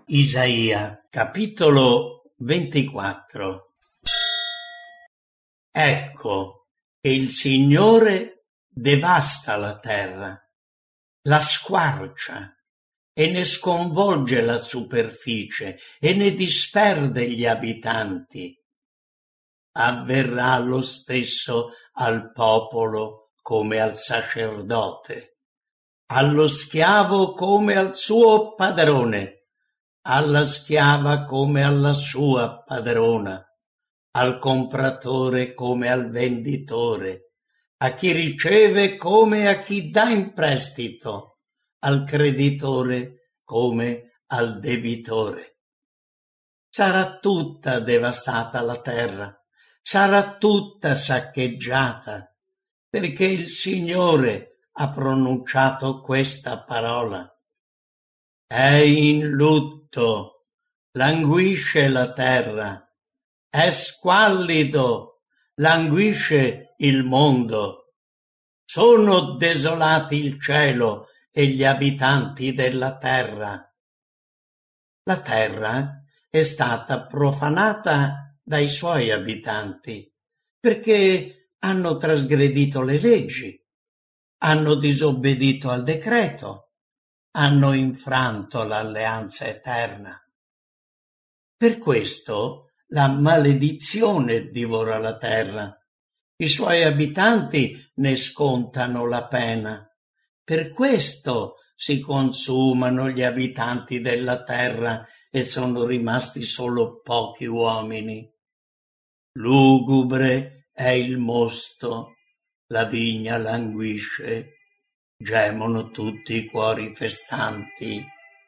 Isaia, capitolo 24. Ecco che il Signore devasta la terra, la squarcia e ne sconvolge la superficie e ne disperde gli abitanti. Avverrà lo stesso al popolo come al sacerdote, allo schiavo come al suo padrone, alla schiava come alla sua padrona, al compratore come al venditore, a chi riceve come a chi dà in prestito, al creditore come al debitore. Sarà tutta devastata la terra, sarà tutta saccheggiata, perché il Signore ha pronunciato questa parola. È in lutto, languisce la terra, è squallido, languisce il mondo. Sono desolati il cielo e gli abitanti della terra. La terra è stata profanata dai suoi abitanti, perché hanno trasgredito le leggi, hanno disobbedito al decreto, hanno infranto l'alleanza eterna. Per questo la maledizione divora la terra, i suoi abitanti ne scontano la pena. Per questo si consumano gli abitanti della terra e sono rimasti solo pochi uomini. Lugubre è il mosto, la vigna languisce, gemono tutti i cuori festanti.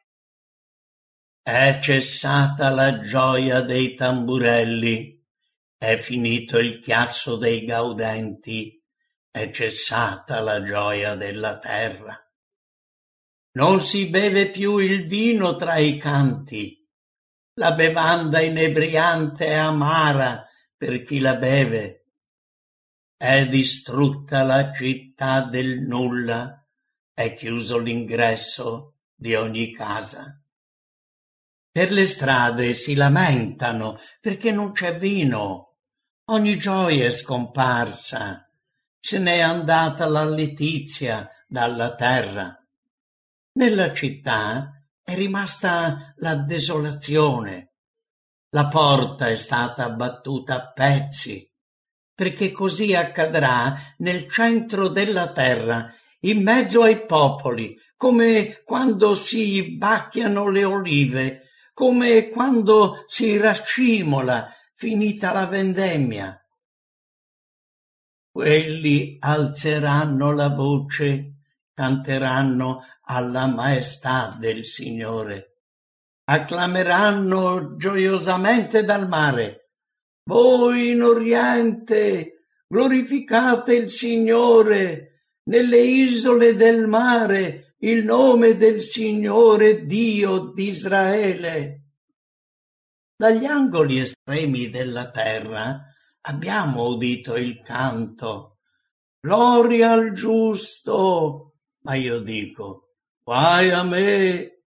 È cessata la gioia dei tamburelli, è finito il chiasso dei gaudenti, è cessata la gioia della terra. Non si beve più il vino tra i canti, la bevanda inebriante è amara per chi la beve. È distrutta la città del nulla, è chiuso l'ingresso di ogni casa. Per le strade si lamentano perché non c'è vino, ogni gioia è scomparsa, se n'è andata la letizia dalla terra. Nella città è rimasta la desolazione, la porta è stata abbattuta a pezzi, perché così accadrà nel centro della terra, in mezzo ai popoli, come quando si bacchiano le olive, come quando si rascimola finita la vendemmia. Quelli alzeranno la voce, canteranno alla maestà del Signore, acclameranno gioiosamente dal mare. Voi in Oriente glorificate il Signore, nelle isole del mare il nome del Signore Dio di Israele. Dagli angoli estremi della terra abbiamo udito il canto. Gloria al giusto! Ma io dico, guai a me,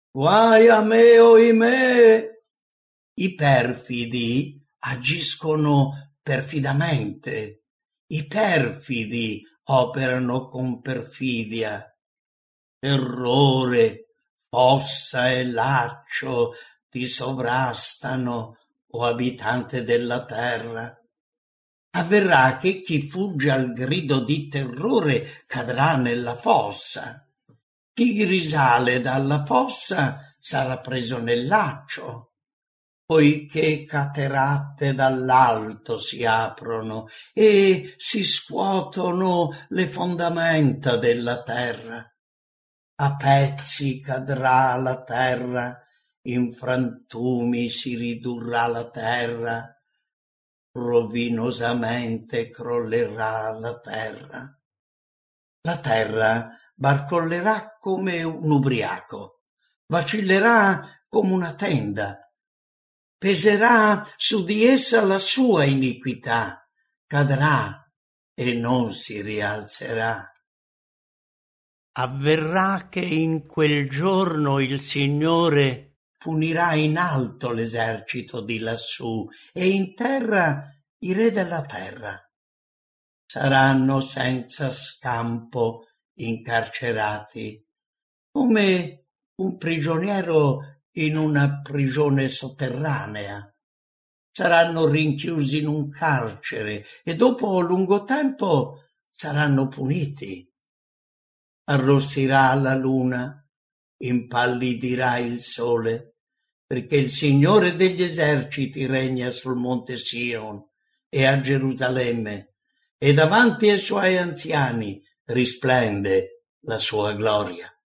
oimè! I perfidi agiscono perfidamente, i perfidi operano con perfidia. Terrore, fossa e laccio ti sovrastano, o abitante della terra. Avverrà che chi fugge al grido di terrore cadrà nella fossa. Chi risale dalla fossa sarà preso nel laccio, poiché cateratte dall'alto si aprono e si scuotono le fondamenta della terra. A pezzi cadrà la terra, in frantumi si ridurrà la terra, rovinosamente crollerà la terra. La terra barcollerà come un ubriaco, vacillerà come una tenda, peserà su di essa la sua iniquità, cadrà e non si rialzerà. Avverrà che in quel giorno il Signore punirà in alto l'esercito di lassù e in terra i re della terra. Saranno senza scampo incarcerati, come un prigioniero in una prigione sotterranea. Saranno rinchiusi in un carcere e dopo lungo tempo saranno puniti. Arrossirà la luna, impallidirà il sole, perché il Signore degli eserciti regna sul monte Sion e a Gerusalemme, e davanti ai suoi anziani risplende la sua gloria.